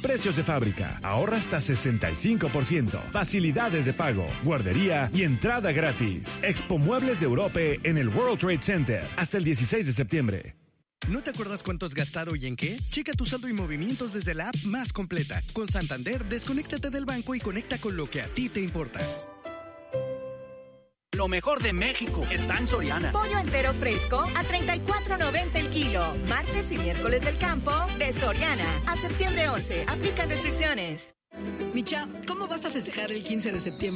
Precios de fábrica. Ahorra hasta 65%. Facilidades de pago, guardería y entrada gratis. Expo Muebles de Europe en el World Trade Center. Hasta el 16 de septiembre. ¿No te acuerdas cuánto has gastado y en qué? Checa tu saldo y movimientos desde la app más completa. Con Santander, desconéctate del banco y conecta con lo que a ti te importa. Lo mejor de México está en Soriana. Pollo entero fresco a $34.90 el kilo. Martes y miércoles del campo de Soriana. A septiembre 11. Aplican restricciones. Micha, ¿cómo vas a festejar el 15 de septiembre?